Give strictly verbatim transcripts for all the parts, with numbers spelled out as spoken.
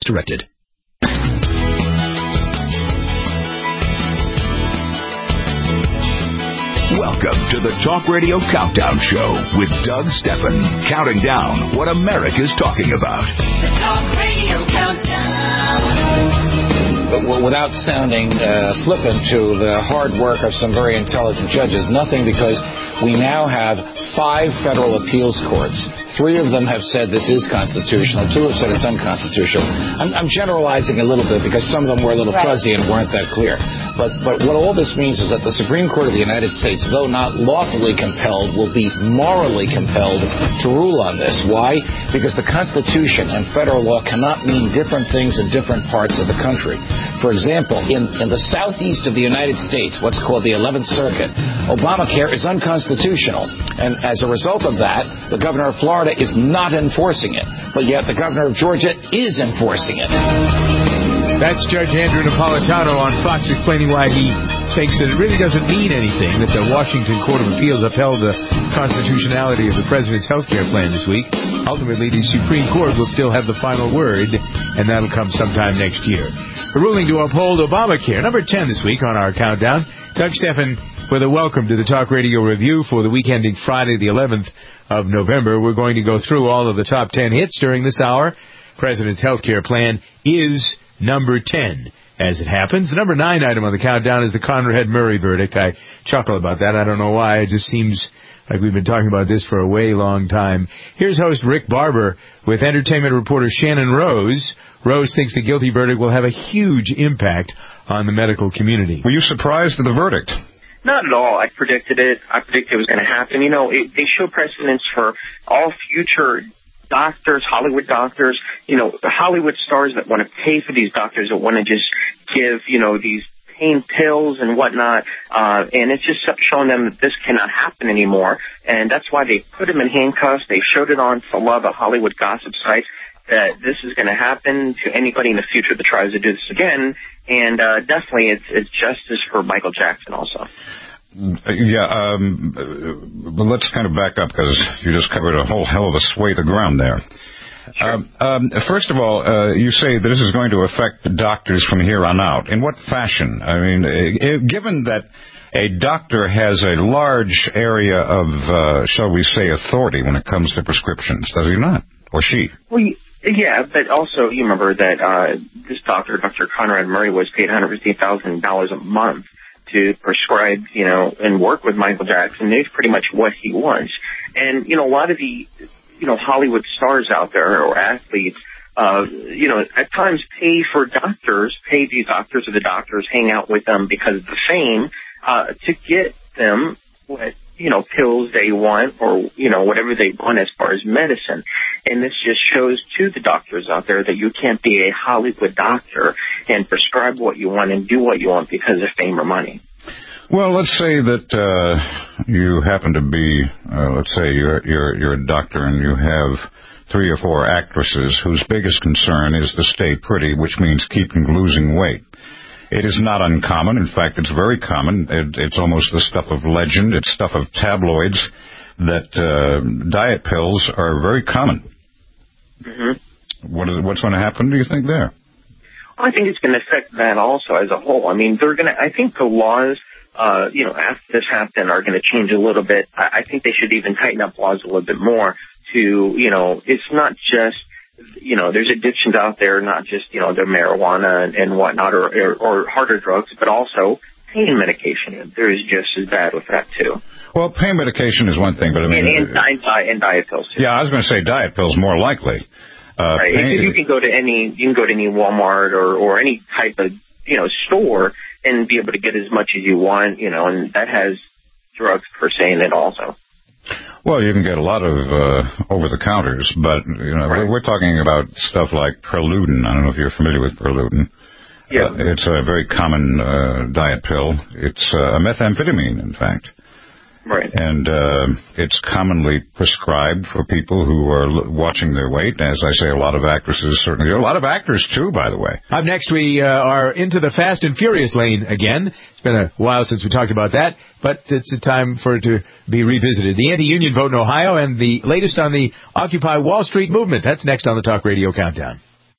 directed. Welcome to the Talk Radio Countdown Show with Doug Stephan, counting down what America's talking about. The Talk Radio Countdown. Without sounding uh, flippant to the hard work of some very intelligent judges, nothing, because we now have five federal appeals courts. Three of them have said this is constitutional. Two have said it's unconstitutional. I'm, I'm generalizing a little bit because some of them were a little right. fuzzy and weren't that clear. But, but what all this means is that the Supreme Court of the United States, though not lawfully compelled, will be morally compelled to rule on this. Why? Because the Constitution and federal law cannot mean different things in different parts of the country. For example, in, in the southeast of the United States, what's called the eleventh Circuit, Obamacare is unconstitutional. And as a result of that, the governor of Florida is not enforcing it. But yet the governor of Georgia is enforcing it. That's Judge Andrew Napolitano on Fox explaining why he thinks that it really doesn't mean anything that the Washington Court of Appeals upheld the constitutionality of the president's health care plan this week. Ultimately, the Supreme Court will still have the final word, and that'll come sometime next year. The ruling to uphold Obamacare, number ten this week on our countdown. Doug Stephan with a welcome to the Talk Radio Review for the week ending Friday the eleventh of November. We're going to go through all of the top ten hits during this hour. President's health care plan is number ten. As it happens, the number nine item on the countdown is the Conrad Murray verdict. I chuckle about that. I don't know why. It just seems like we've been talking about this for a way long time. Here's host Rick Barber with entertainment reporter Shannon Rose. Rose thinks the guilty verdict will have a huge impact on the medical community. Were you surprised at the verdict? Not at all. I predicted it. I predicted it was going to happen. You know, it, they show precedents for all future doctors, Hollywood doctors, you know, the Hollywood stars that want to pay for these doctors, that want to just give, you know, these pain pills and whatnot. Uh, and it's just showing them that this cannot happen anymore. And that's why they put him in handcuffs. They showed it on a lot of the Hollywood gossip sites that this is going to happen to anybody in the future that tries to do this again. And uh, definitely it's, it's justice for Michael Jackson also. Yeah, um, but let's kind of back up because you just covered a whole hell of a swathe of ground there. Sure. Um, um, first of all, uh, you say that this is going to affect doctors from here on out. In what fashion? I mean, uh, given that a doctor has a large area of, uh, shall we say, authority when it comes to prescriptions, does he not? Or she? Well, yeah, but also you remember that uh, this doctor, Doctor Conrad Murray, was paid one hundred fifty thousand dollars a month to prescribe, you know, and work with Michael Jackson. It's pretty much what he wants. And, you know, a lot of the, you know, Hollywood stars out there or athletes, uh, you know, at times pay for doctors, pay these doctors or the doctors, hang out with them because of the fame, uh, to get them what, you know, pills they want or, you know, whatever they want as far as medicine. And this just shows to the doctors out there that you can't be a Hollywood doctor and prescribe what you want and do what you want because of fame or money. Well, let's say that uh, you happen to be, uh, let's say you're, you're, you're a doctor and you have three or four actresses whose biggest concern is to stay pretty, which means keeping losing weight. It is not uncommon. In fact, it's very common. It, it's almost the stuff of legend. It's stuff of tabloids that uh, diet pills are very common. Mm-hmm. What is, what's going to happen, do you think, there? Well, I think it's going to affect that also as a whole. I mean, they're going to, I think the laws, uh, you know, after this happened are going to change a little bit. I, I think they should even tighten up laws a little bit more to, you know, it's not just, you know, there's addictions out there, not just, you know, the marijuana and, and whatnot or, or, or harder drugs, but also pain medication. There is just as bad with that, too. Well, pain medication is one thing, but I mean... And, and, and, diet, and diet pills, too. Yeah, I was going to say diet pills more likely. Uh, right. Pain, you can go to any, you can go to any Walmart or, or any type of, you know, store and be able to get as much as you want, you know, and that has drugs per se in it also. Well, you can get a lot of uh, over-the-counters, but, you know, right. we're, we're talking about stuff like Preludin. I don't know if you're familiar with Preludin. Yeah. Uh, it's a very common uh, diet pill. It's uh, a methamphetamine, in fact. Right. And uh, it's commonly prescribed for people who are l- watching their weight. As I say, a lot of actresses certainly. A lot of actors, too, by the way. Up next, we uh, are into the Fast and Furious lane again. It's been a while since we talked about that, but it's a time for it to be revisited. The anti-union vote in Ohio and the latest on the Occupy Wall Street movement. That's next on the Talk Radio Countdown.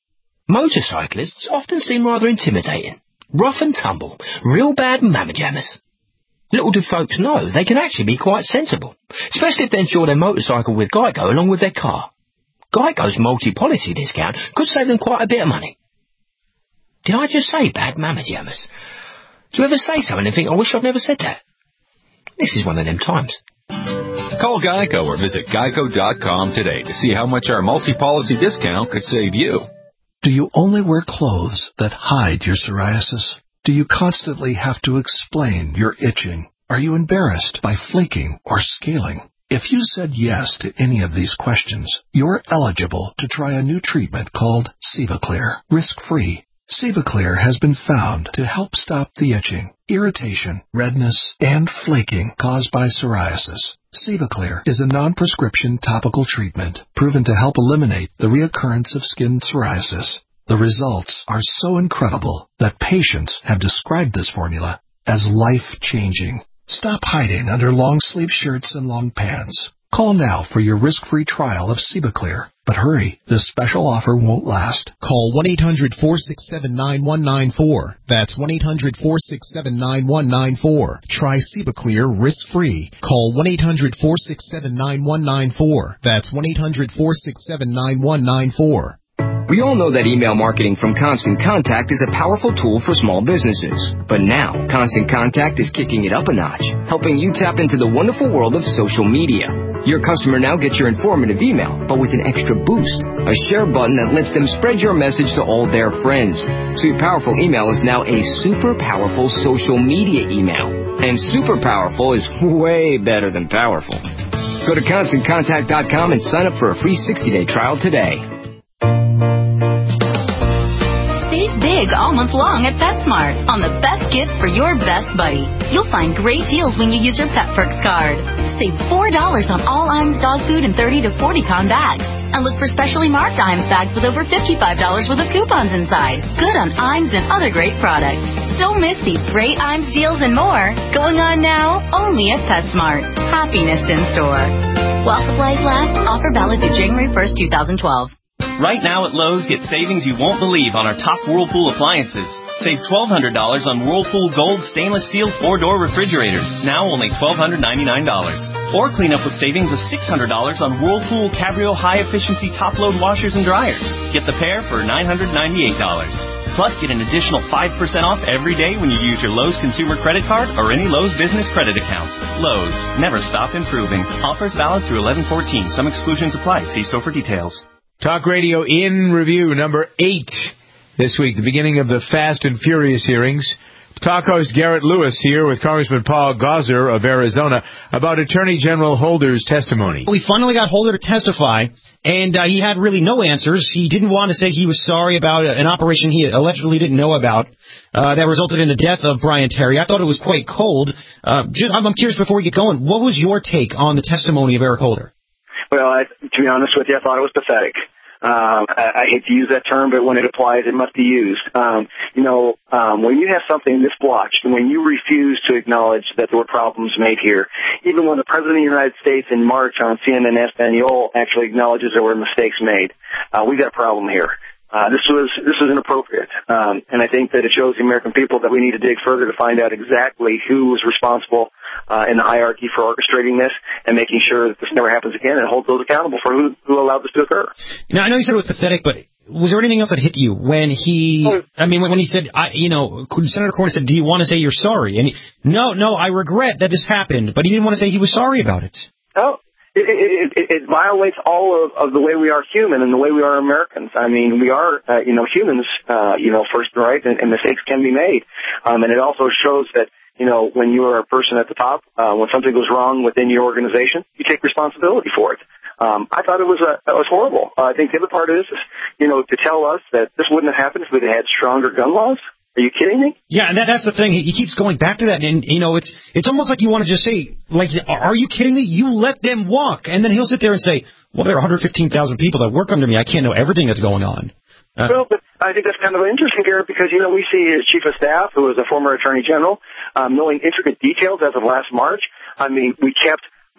Motorcyclists often seem rather intimidating. Rough and tumble, real bad mamma jammers. Little do folks know they can actually be quite sensible, especially if they insure their motorcycle with Geico along with their car. Geico's multi-policy discount could save them quite a bit of money. Did I just say bad mamma jammers? Do you ever say something and think, I wish I'd never said that? This is one of them times. Call Geico or visit geico dot com today to see how much our multi-policy discount could save you. Do you only wear clothes that hide your psoriasis? Do you constantly have to explain your itching? Are you embarrassed by flaking or scaling? If you said yes to any of these questions, you're eligible to try a new treatment called Sevaclear, risk-free. Sevaclear has been found to help stop the itching, irritation, redness, and flaking caused by psoriasis. Sevaclear is a non-prescription topical treatment proven to help eliminate the reoccurrence of skin psoriasis. The results are so incredible that patients have described this formula as life-changing. Stop hiding under long-sleeve shirts and long pants. Call now for your risk-free trial of Sevaclear. But hurry, this special offer won't last. Call one eight hundred, four six seven, nine one nine four. That's one eight hundred, four six seven, nine one nine four. Try Sevaclear risk-free. Call one eight hundred, four six seven, nine one nine four. That's one eight hundred, four six seven, nine one nine four. We all know that email marketing from Constant Contact is a powerful tool for small businesses. But now, Constant Contact is kicking it up a notch, helping you tap into the wonderful world of social media. Your customer now gets your informative email, but with an extra boost, a share button that lets them spread your message to all their friends. So your powerful email is now a super powerful social media email. And super powerful is way better than powerful. Go to constant contact dot com and sign up for a free sixty day trial today. Big all month long at PetSmart on the best gifts for your best buddy. You'll find great deals when you use your Pet Perks card. Save four dollars on all Iams dog food and thirty to forty pound bags. And look for specially marked Iams bags with over fifty-five dollars worth of coupons inside. Good on Iams and other great products. Don't miss these great Iams deals and more. Going on now, only at PetSmart. Happiness in store. While supplies last, offer valid through January first, twenty twelve. Right now at Lowe's, get savings you won't believe on our top Whirlpool appliances. Save twelve hundred dollars on Whirlpool Gold stainless steel four-door refrigerators, now only one thousand two hundred ninety-nine dollars. Or clean up with savings of six hundred dollars on Whirlpool Cabrio high-efficiency top-load washers and dryers. Get the pair for nine hundred ninety-eight dollars. Plus, get an additional five percent off every day when you use your Lowe's Consumer Credit Card or any Lowe's Business Credit account. Lowe's, never stop improving. Offers valid through eleven fourteen. Some exclusions apply. See store for details. Talk Radio in Review, number eight this week, the beginning of the Fast and Furious hearings. Talk host Garrett Lewis here with Congressman Paul Gosar of Arizona about Attorney General Holder's testimony. We finally got Holder to testify, and uh, he had really no answers. He didn't want to say he was sorry about an operation he allegedly didn't know about uh, that resulted in the death of Brian Terry. I thought it was quite cold. Uh, just, I'm curious, before we get going, what was your take on the testimony of Eric Holder? Well, I, to be honest with you, I thought it was pathetic. Um, I, I hate to use that term, but when it applies, it must be used. Um, you know, um, when you have something this blotched, and when you refuse to acknowledge that there were problems made here, even when the President of the United States in March on C N N Espanol actually acknowledges there were mistakes made, uh, we got a problem here. Uh, this was this was inappropriate, um, and I think that it shows the American people that we need to dig further to find out exactly who was responsible uh, in the hierarchy for orchestrating this and making sure that this never happens again, and hold those accountable for who, who allowed this to occur. Now, I know you said it was pathetic, but was there anything else that hit you when he, I mean, when he said, I, you know, Senator Cornyn said, do you want to say you're sorry? And he, no, no, I regret that this happened, but he didn't want to say he was sorry about it. Oh. It, it, it, it violates all of, of the way we are human and the way we are Americans. I mean, we are, uh, you know, humans, uh, you know, first, right, and, and mistakes can be made. Um, and it also shows that, you know, when you are a person at the top, uh, when something goes wrong within your organization, you take responsibility for it. Um, I thought it was, uh, it was horrible. Uh, I think the other part is, is, you know, to tell us that this wouldn't have happened if we had stronger gun laws. Are you kidding me? Yeah, and that, that's the thing. He, he keeps going back to that, and, you know, it's it's almost like you want to just say, like, are you kidding me? You let them walk. And then he'll sit there and say, well, there are one hundred fifteen thousand people that work under me. I can't know everything that's going on. Uh, well, but I think that's kind of interesting, Garrett, because, you know, we see his chief of staff, who was a former attorney general, um, knowing intricate details as of last March. I mean, we kept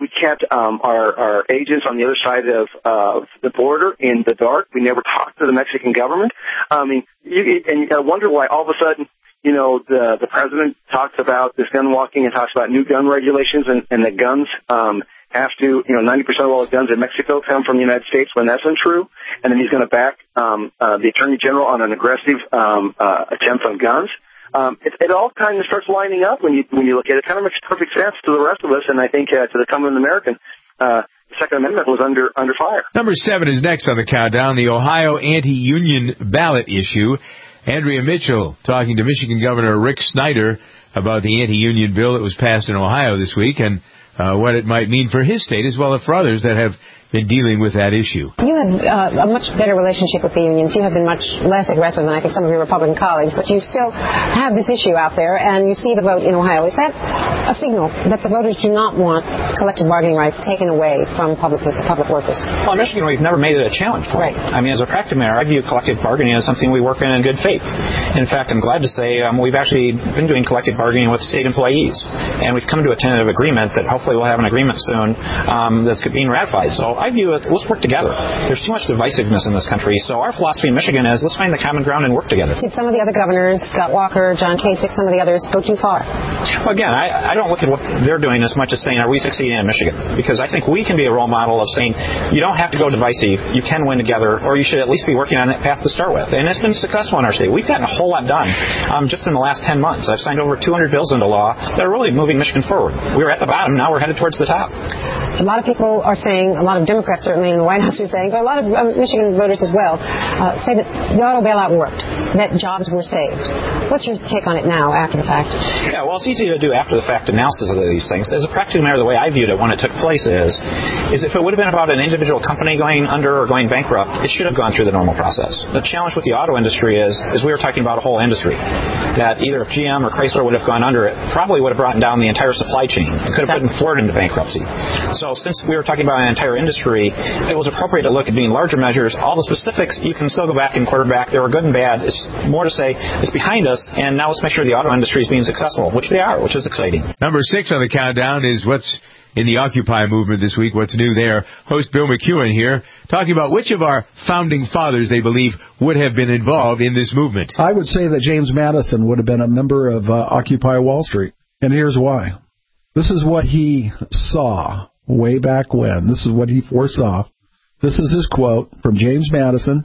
We kept um, our, our agents on the other side of uh, the border in the dark. We never talked to the Mexican government. I mean, you, and you got to wonder why all of a sudden, you know, the the president talks about this gun walking and talks about new gun regulations and, and the guns um, have to, you know, ninety percent of all the guns in Mexico come from the United States when that's untrue. And then he's going to back um, uh, the Attorney General on an aggressive um, uh, attempt on guns. Um, it, it all kind of starts lining up when you when you look at it. It kind of makes perfect sense to the rest of us, and I think uh, to the common American, uh, the Second Amendment was under under fire. Number seven is next on the countdown, the Ohio anti-union ballot issue. Andrea Mitchell talking to Michigan Governor Rick Snyder about the anti-union bill that was passed in Ohio this week and uh, what it might mean for his state as well as for others that have been dealing with that issue. You have uh, a much better relationship with the unions. You have been much less aggressive than I think some of your Republican colleagues, but you still have this issue out there, and you see the vote in Ohio. Is that a signal that the voters do not want collective bargaining rights taken away from public public workers? Well, in Michigan, we've never made it a challenge point. Right. I mean, as a practical matter, I view collective bargaining as something we work in in good faith. In fact, I'm glad to say um, we've actually been doing collective bargaining with state employees, and we've come to a tentative agreement that hopefully we'll have an agreement soon um, that's being ratified. So I view it, let's work together. There's too much divisiveness in this country, so our philosophy in Michigan is let's find the common ground and work together. Did some of the other governors, Scott Walker, John Kasich, some of the others, go too far? Well, again, I, I don't look at what they're doing as much as saying, are we succeeding in Michigan? Because I think we can be a role model of saying, you don't have to go divisive, you can win together, or you should at least be working on that path to start with. And it's been successful in our state. We've gotten a whole lot done um, just in the last ten months. I've signed over two hundred bills into law that are really moving Michigan forward. We were at the bottom, now we're headed towards the top. A lot of people are saying, a lot of Democrats certainly in the White House are saying, but a lot of um, Michigan voters as well, uh, say that the auto bailout worked, that jobs were saved. What's your take on it now, after the fact? Yeah, well, it's easy to do after the fact analysis of these things. As a practical matter, the way I viewed it when it took place is, is if it would have been about an individual company going under or going bankrupt, it should have gone through the normal process. The challenge with the auto industry is, is we were talking about a whole industry, that either if G M or Chrysler would have gone under, it probably would have brought down the entire supply chain. It could have put Ford into bankruptcy. So since we were talking about an entire industry, it was appropriate to look at doing larger measures. All the specifics, you can still go back and quarterback. They were good and bad. It's more to say it's behind us, and now let's make sure the auto industry is being successful, which they are, which is exciting. Number six on the countdown is what's in the Occupy movement this week, what's new there. Host Bill McEwen here, talking about which of our founding fathers they believe would have been involved in this movement. I would say that James Madison would have been a member of uh, Occupy Wall Street, and here's why. This is what he saw way back when. This is what he foresaw. This is his quote from James Madison.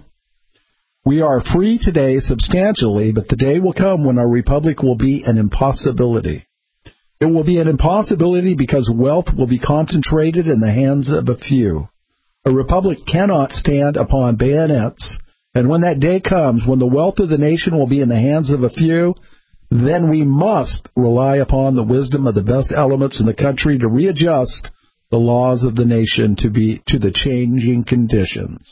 We are free today substantially, but the day will come when our republic will be an impossibility. It will be an impossibility because wealth will be concentrated in the hands of a few. A republic cannot stand upon bayonets, and when that day comes, when the wealth of the nation will be in the hands of a few, then we must rely upon the wisdom of the best elements in the country to readjust the laws of the nation to be to the changing conditions.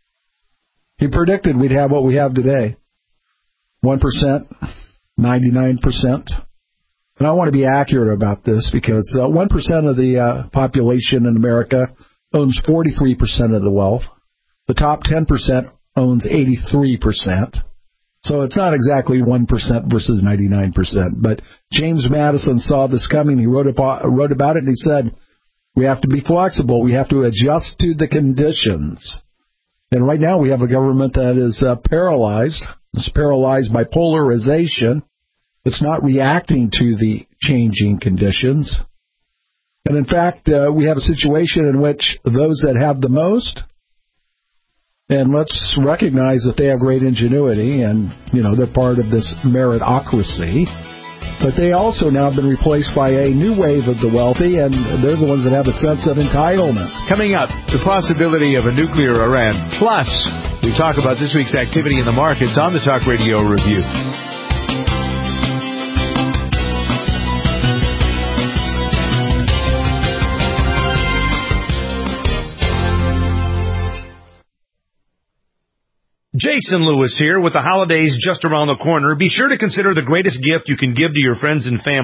He predicted we'd have what we have today. one percent, ninety-nine percent. And I want to be accurate about this because uh, one percent of the uh, population in America owns forty-three percent of the wealth. The top ten percent owns eighty-three percent. So it's not exactly one percent versus ninety-nine percent. But James Madison saw this coming. He wrote about, wrote about it, and he said, we have to be flexible. We have to adjust to the conditions. And right now we have a government that is uh, paralyzed. It's paralyzed by polarization. It's not reacting to the changing conditions. And in fact, uh, we have a situation in which those that have the most, and let's recognize that they have great ingenuity and, you know, they're part of this meritocracy, but they also now have been replaced by a new wave of the wealthy, and they're the ones that have a sense of entitlements. Coming up, the possibility of a nuclear Iran. Plus, we talk about this week's activity in the markets on the Talk Radio Review. Jason Lewis here. With the holidays just around the corner, be sure to consider the greatest gift you can give to your friends and family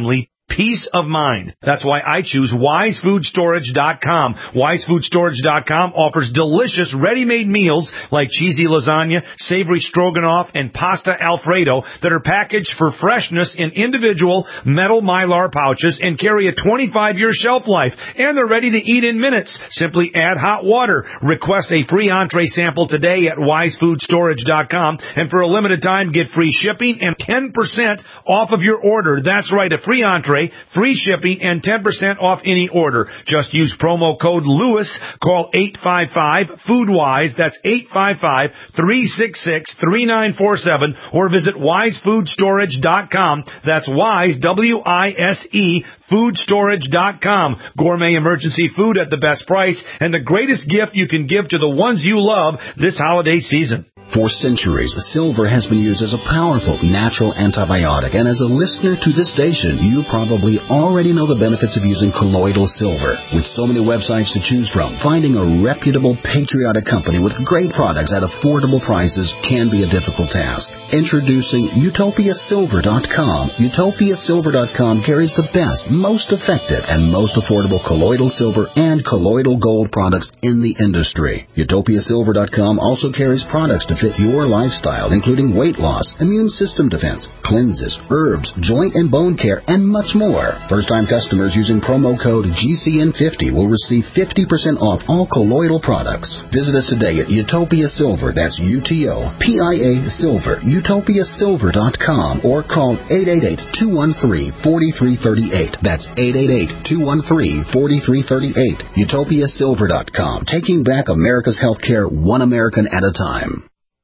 peace of mind. That's why I choose wise food storage dot com. wise food storage dot com offers delicious ready-made meals like cheesy lasagna, savory stroganoff, and pasta alfredo that are packaged for freshness in individual metal Mylar pouches and carry a twenty-five year shelf life. And they're ready to eat in minutes. Simply add hot water. Request a free entree sample today at wise food storage dot com. And for a limited time, get free shipping and ten percent off of your order. That's right, a free entree, free shipping, and ten percent off any order. Just use promo code Lewis. Call eight five five, food wise. That's eight five five, three six six, three nine four seven. Or visit wise food storage dot com. That's Wise, W I S E, food storage dot com. Gourmet emergency food at the best price and the greatest gift you can give to the ones you love this holiday season. For centuries, silver has been used as a powerful natural antibiotic, and as a listener to this station, you probably already know the benefits of using colloidal silver. With so many websites to choose from, finding a reputable, patriotic company with great products at affordable prices can be a difficult task. Introducing Utopia Silver dot com. Utopia Silver dot com carries the best, most effective, and most affordable colloidal silver and colloidal gold products in the industry. Utopia Silver dot com also carries products to fit your lifestyle, including weight loss, immune system defense, cleanses, herbs, joint and bone care, and much more. First-time customers using promo code G C N fifty will receive fifty percent off all colloidal products. Visit us today at Utopia Silver, that's U T O P I A Silver, Utopia Silver dot com, or call eight eight eight, two one three, four three three eight. That's eight eight eight, two one three, four three three eight. Utopia Silver dot com, taking back America's healthcare one American at a time.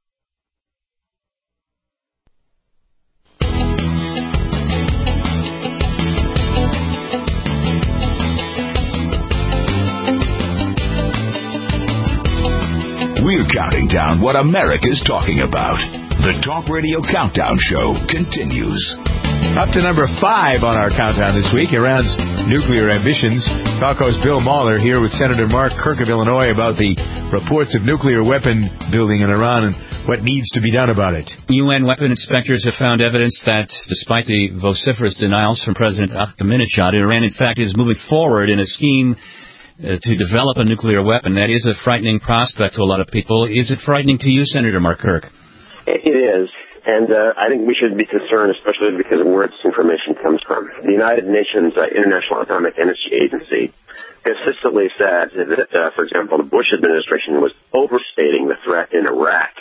We're counting down what America's talking about. The Talk Radio Countdown Show continues. Up to number five on our countdown this week, Iran's nuclear ambitions. Talko's Bill Mahler here with Senator Mark Kirk of Illinois about the reports of nuclear weapon building in Iran and what needs to be done about it. U N weapon inspectors have found evidence that, despite the vociferous denials from President Ahmadinejad, Iran, in fact, is moving forward in a scheme Uh, to develop a nuclear weapon. That is a frightening prospect to a lot of people. Is it frightening to you, Senator Mark Kirk? It is, and uh, I think we should be concerned, especially because of where this information comes from. The United Nations uh, International Atomic Energy Agency consistently said that, uh, for example, the Bush administration was overstating the threat in Iraq.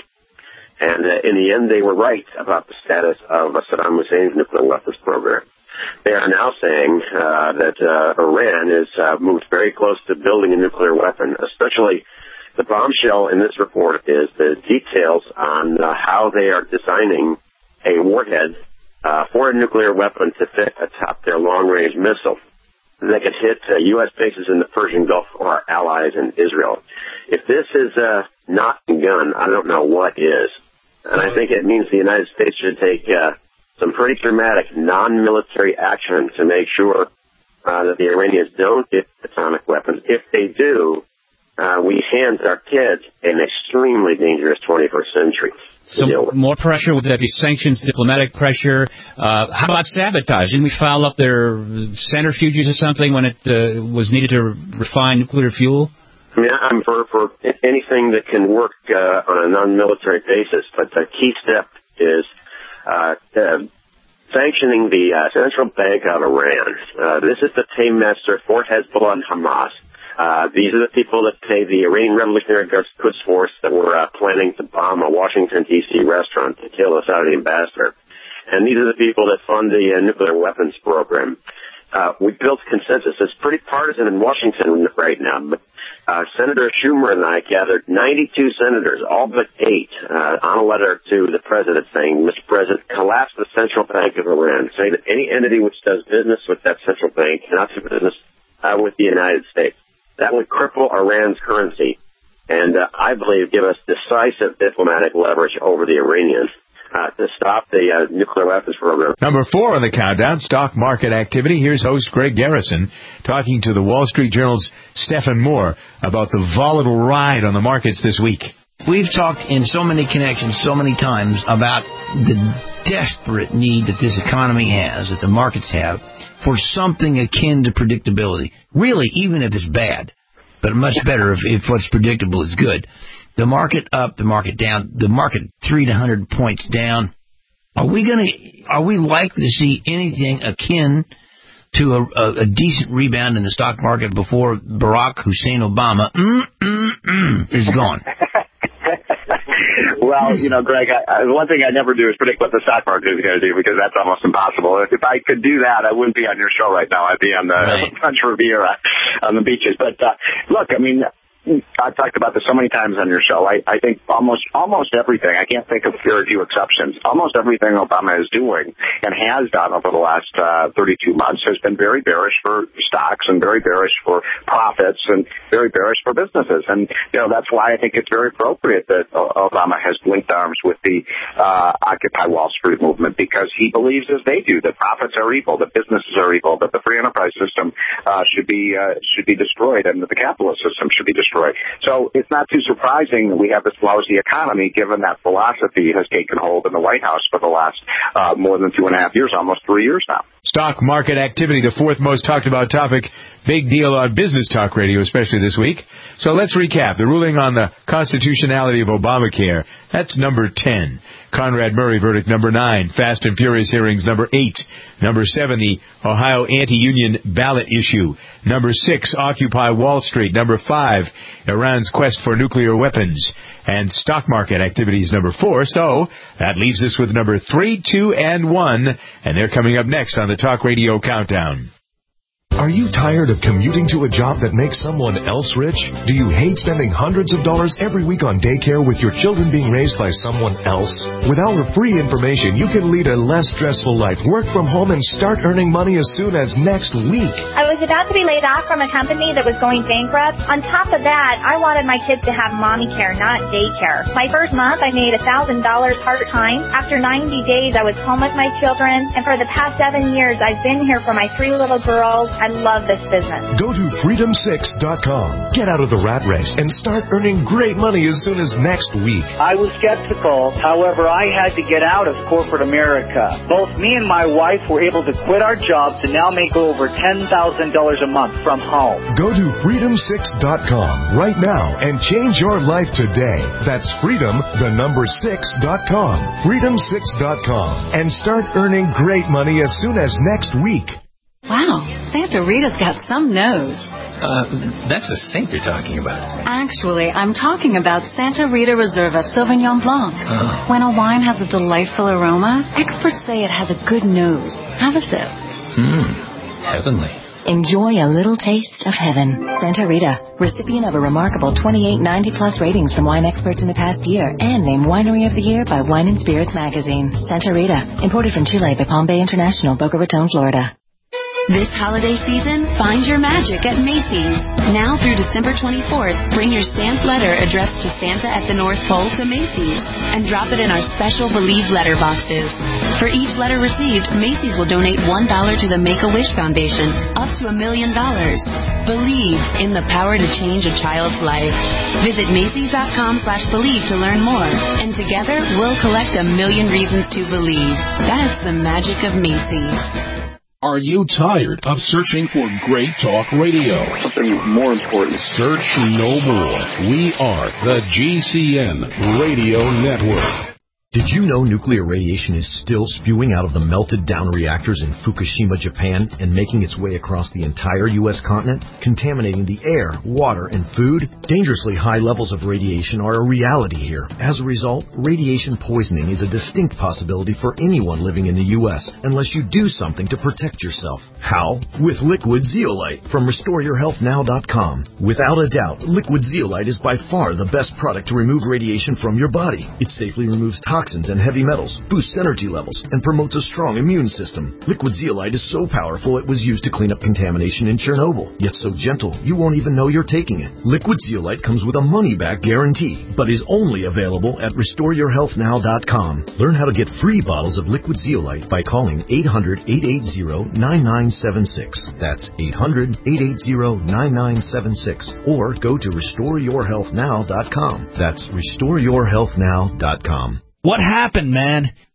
And uh, in the end, they were right about the status of uh, Saddam Hussein's nuclear weapons program. They are now saying uh, that uh, Iran has uh, moved very close to building a nuclear weapon. Especially the bombshell in this report is the details on uh, how they are designing a warhead uh, for a nuclear weapon to fit atop their long-range missile that could hit uh, U S bases in the Persian Gulf or our allies in Israel. If this is uh, not a gun, I don't know what is. And I think it means the United States should take uh, some pretty dramatic non-military action to make sure uh, that the Iranians don't get atomic weapons. If they do, uh, we hand our kids an extremely dangerous twenty-first century. So more pressure, would that be sanctions, diplomatic pressure? Uh, how about sabotage? Didn't we foul up their centrifuges or something when it uh, was needed to refine nuclear fuel? I mean, I'm for, for anything that can work uh, on a non-military basis, but the key step is Uh, uh, sanctioning the uh, central bank of Iran. Uh, this is the paymaster for Hezbollah and Hamas. Uh, these are the people that pay the Iranian Revolutionary Guards Quds Force that were uh, planning to bomb a Washington, D C restaurant to kill a Saudi ambassador. And these are the people that fund the uh, nuclear weapons program. Uh, we built consensus. It's pretty partisan in Washington right now, but Uh, Senator Schumer and I gathered ninety-two senators, all but eight, uh, on a letter to the president saying, Mister President, collapse the central bank of Iran, saying that any entity which does business with that central bank cannot do business uh, with the United States. That would cripple Iran's currency and, uh, I believe, give us decisive diplomatic leverage over the Iranians. Uh, to stop the uh, nuclear weapons program. Number four on the countdown, stock market activity. Here's host Greg Garrison talking to the Wall Street Journal's Stephen Moore about the volatile ride on the markets this week. We've talked in so many connections so many times about the desperate need that this economy has, that the markets have, for something akin to predictability. Really, even if it's bad, but much better if, if what's predictable is good. The market up, the market down, the market three to one hundred points down. Are we going to? Are we likely to see anything akin to a, a, a decent rebound in the stock market before Barack Hussein Obama mm, mm, mm, is gone? Well, you know, Greg, I, I, one thing I never do is predict what the stock market is going to do, because that's almost impossible. If, if I could do that, I wouldn't be on your show right now. I'd be on the right. French Riviera on the beaches. But uh, look, I mean, I've talked about this so many times on your show. I, I think almost almost everything, I can't think of very few exceptions, almost everything Obama is doing and has done over the last uh, thirty-two months has been very bearish for stocks and very bearish for profits and very bearish for businesses. And, you know, that's why I think it's very appropriate that Obama has linked arms with the uh, Occupy Wall Street movement, because he believes, as they do, that profits are evil, that businesses are evil, that the free enterprise system uh, should be uh, should be destroyed, and that the capitalist system should be destroyed. So it's not too surprising that we have this lousy economy, given that philosophy has taken hold in the White House for the last uh, more than two and a half years, almost three years now. Stock market activity, the fourth most talked about topic. Big deal on Business Talk Radio, especially this week. So let's recap. The ruling on the constitutionality of Obamacare, that's number ten. Conrad Murray verdict, number nine. Fast and Furious hearings, number eight. Number seven, the Ohio anti-union ballot issue. Number six, Occupy Wall Street. Number five, Iran's quest for nuclear weapons. And stock market activities, number four. So that leaves us with number three, two, and one. And they're coming up next on the Talk Radio Countdown. Are you tired of commuting to a job that makes someone else rich? Do you hate spending hundreds of dollars every week on daycare with your children being raised by someone else? With our free information, you can lead a less stressful life, work from home, and start earning money as soon as next week. I was about to be laid off from a company that was going bankrupt. On top of that, I wanted my kids to have mommy care, not daycare. My first month, I made one thousand dollars part-time. After ninety days, I was home with my children. And for the past seven years, I've been here for my three little girls. I love this business. Go to freedom six dot com. Get out of the rat race and start earning great money as soon as next week. I was skeptical. However, I had to get out of corporate America. Both me and my wife were able to quit our jobs and now make over ten thousand dollars a month from home. Go to freedom six dot com right now and change your life today. That's freedom, the number six dot com. freedom six dot com. And start earning great money as soon as next week. Wow, Santa Rita's got some nose. Uh, that's a saint you're talking about. Actually, I'm talking about Santa Rita Reserva Sauvignon Blanc. Oh. When a wine has a delightful aroma, experts say it has a good nose. Have a sip. Hmm, heavenly. Enjoy a little taste of heaven. Santa Rita, recipient of a remarkable twenty-eight ninety plus ratings from wine experts in the past year, and named Winery of the Year by Wine and Spirits magazine. Santa Rita, imported from Chile by Palm Bay International, Boca Raton, Florida. This holiday season, find your magic at Macy's. Now through December twenty-fourth, bring your stamped letter addressed to Santa at the North Pole to Macy's and drop it in our special Believe letter boxes. For each letter received, Macy's will donate one dollar to the Make-A-Wish Foundation, up to a million dollars. Believe in the power to change a child's life. Visit Macys.com slash believe to learn more. And together, we'll collect a million reasons to believe. That's the magic of Macy's. Are you tired of searching for great talk radio? Something more important. Search no more. We are the G C N Radio Network. Did you know nuclear radiation is still spewing out of the melted down reactors in Fukushima, Japan, and making its way across the entire U S continent, contaminating the air, water, and food? Dangerously high levels of radiation are a reality here. As a result, radiation poisoning is a distinct possibility for anyone living in the U S unless you do something to protect yourself. How? With Liquid Zeolite from restore your health now dot com. Without a doubt, Liquid Zeolite is by far the best product to remove radiation from your body. It safely removes toxins and heavy metals, boosts energy levels, and promotes a strong immune system. Liquid Zeolite is so powerful it was used to clean up contamination in Chernobyl, yet so gentle you won't even know you're taking it. Liquid Zeolite comes with a money-back guarantee, but is only available at restore your health now dot com. Learn how to get free bottles of Liquid Zeolite by calling eight hundred, eight eight zero, nine nine seven six. That's eight hundred, eight eight zero, nine nine seven six. Or go to restore your health now dot com. That's restore your health now dot com. What happened, man?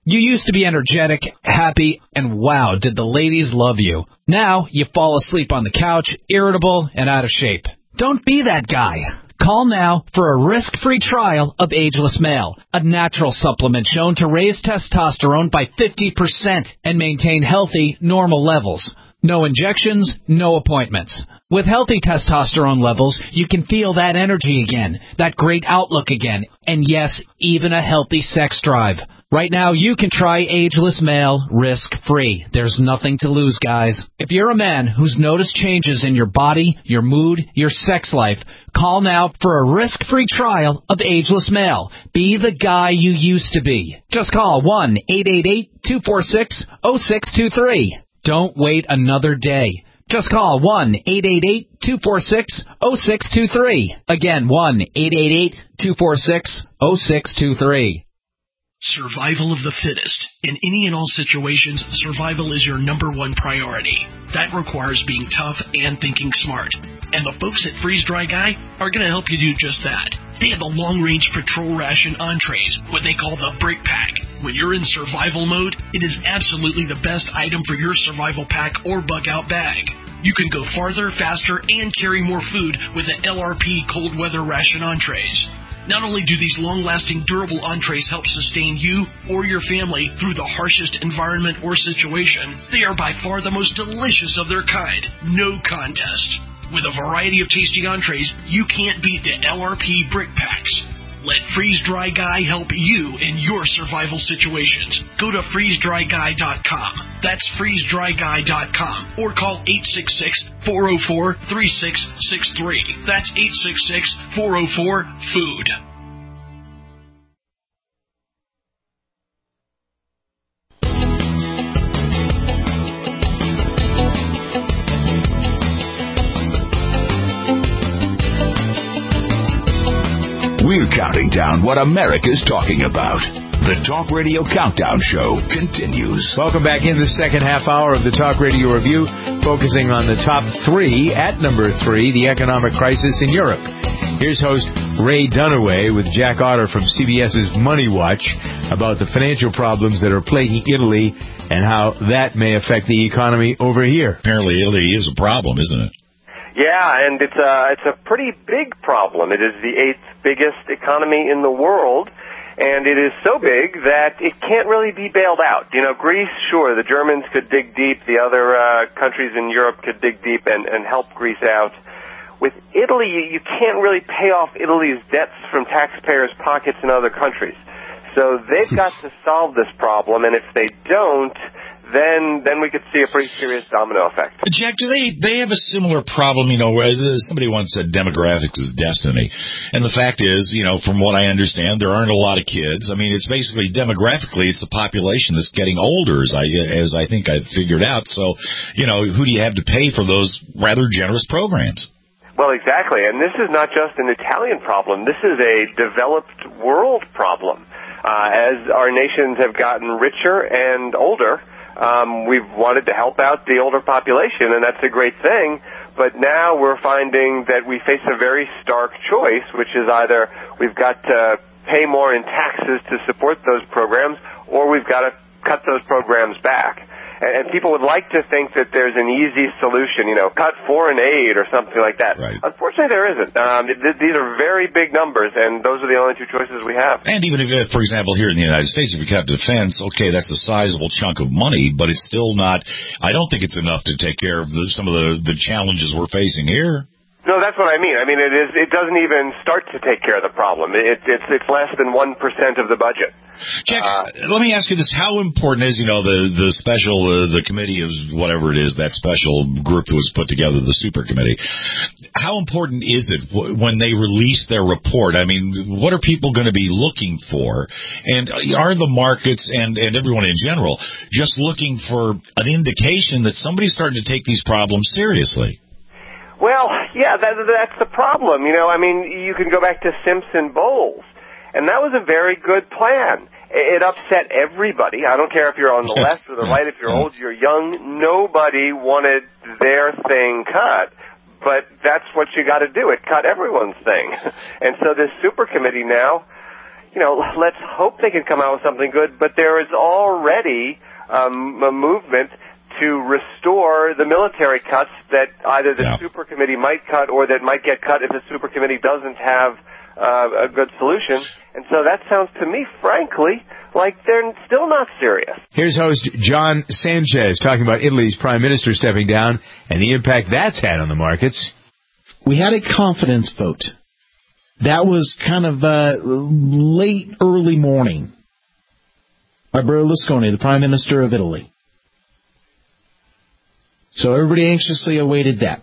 You used to be energetic, happy, and wow, did the ladies love you. Now you fall asleep on the couch, irritable and out of shape. Don't be that guy. Call now for a risk-free trial of Ageless Male, a natural supplement shown to raise testosterone by fifty percent and maintain healthy, normal levels. No injections, no appointments. With healthy testosterone levels, you can feel that energy again, that great outlook again, and yes, even a healthy sex drive. Right now, you can try Ageless Male risk-free. There's nothing to lose, guys. If you're a man who's noticed changes in your body, your mood, your sex life, call now for a risk-free trial of Ageless Male. Be the guy you used to be. Just call one eight eight eight, two four six, zero six two three. Don't wait another day. Just call one eight eight eight, two four six, zero six two three. Again, one eight eight eight, two four six, zero six two three. Survival of the fittest. In any and all situations, survival is your number one priority. That requires being tough and thinking smart. And the folks at Freeze Dry Guy are going to help you do just that. They have the long-range patrol ration entrees, what they call the Brick Pack. When you're in survival mode, it is absolutely the best item for your survival pack or bug-out bag. You can go farther, faster, and carry more food with the L R P cold weather ration entrees. Not only do these long-lasting, durable entrees help sustain you or your family through the harshest environment or situation, they are by far the most delicious of their kind. No contest. With a variety of tasty entrees, you can't beat the L R P Brick Packs. Let Freeze Dry Guy help you in your survival situations. Go to freeze dry guy dot com. That's freeze dry guy dot com. Or call eight six six, four oh four, three six six three. That's eight six six, four oh four, FOOD. We're counting down what America's talking about. The Talk Radio Countdown Show continues. Welcome back in the second half hour of the Talk Radio Review, focusing on the top three. At number three, the economic crisis in Europe. Here's host Ray Dunaway with Jack Otter from C B S's Money Watch about the financial problems that are plaguing Italy and how that may affect the economy over here. Apparently Italy is a problem, isn't it? Yeah, and it's a, it's a pretty big problem. It is the eighth biggest economy in the world, and it is so big that it can't really be bailed out. You know, Greece, sure, the Germans could dig deep, the other uh, countries in Europe could dig deep and, and help Greece out. With Italy, you, you can't really pay off Italy's debts from taxpayers' pockets in other countries. So they've got to solve this problem, and if they don't, then then we could see a pretty serious domino effect. Jack, do they they have a similar problem? You know, somebody once said demographics is destiny, and the fact is, you know, from what I understand, there aren't a lot of kids. I mean, it's basically demographically, it's the population that's getting older, as I as I think I've figured out. So, you know, who do you have to pay for those rather generous programs? Well, exactly, and this is not just an Italian problem. This is a developed world problem. Uh, as our nations have gotten richer and older, Um, we've wanted to help out the older population, and that's a great thing. But now we're finding that we face a very stark choice, which is either we've got to pay more in taxes to support those programs, or we've got to cut those programs back. And, and people would like to think that there's an easy solution, you know, cut foreign aid or something like that. Right. Unfortunately, there isn't. Um, th- these are very big numbers, and those are the only two choices we have. And even if, for example, here in the United States, if you cut defense, okay, that's a sizable chunk of money, but it's still not, I don't think it's enough to take care of the, some of the, the challenges we're facing here. No, that's what I mean. I mean, it is. It doesn't even start to take care of the problem. It, it's it's less than one percent of the budget. Jack, uh, let me ask you this: how important is, you know, the the special uh, the committee of whatever it is, that special group that was put together, the super committee? How important is it w- when they release their report? I mean, what are people going to be looking for? And are the markets and and everyone in general just looking for an indication that somebody's starting to take these problems seriously? Well, yeah, that, that's the problem. You know, I mean, you can go back to Simpson-Bowles, and that was a very good plan. It upset everybody. I don't care if you're on the left or the right, if you're old, you're young. Nobody wanted their thing cut, but that's what you got to do. It cut everyone's thing. And so this super committee now, you know, let's hope they can come out with something good, but there is already um, a movement to restore the military cuts that either the yeah. super committee might cut or that might get cut if the super committee doesn't have uh, a good solution. And so that sounds to me, frankly, like they're still not serious. Here's host John Sanchez talking about Italy's prime minister stepping down and the impact that's had on the markets. We had a confidence vote. That was kind of uh, late, early morning by Berlusconi, the prime minister of Italy. So everybody anxiously awaited that.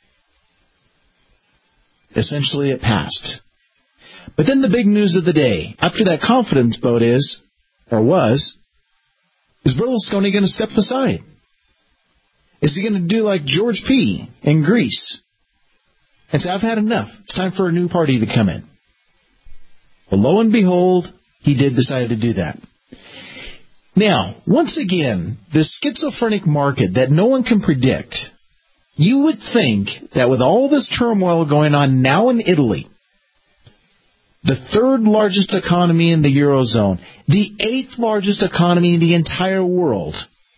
Essentially, it passed. But then the big news of the day, after that confidence vote is, or was, is Berlusconi going to step aside? Is he going to do like George P. in Greece and say, I've had enough. It's time for a new party to come in. Well, lo and behold, he did decide to do that. Now, once again, this schizophrenic market that no one can predict, you would think that with all this turmoil going on now in Italy, the third largest economy in the Eurozone, the eighth largest economy in the entire world,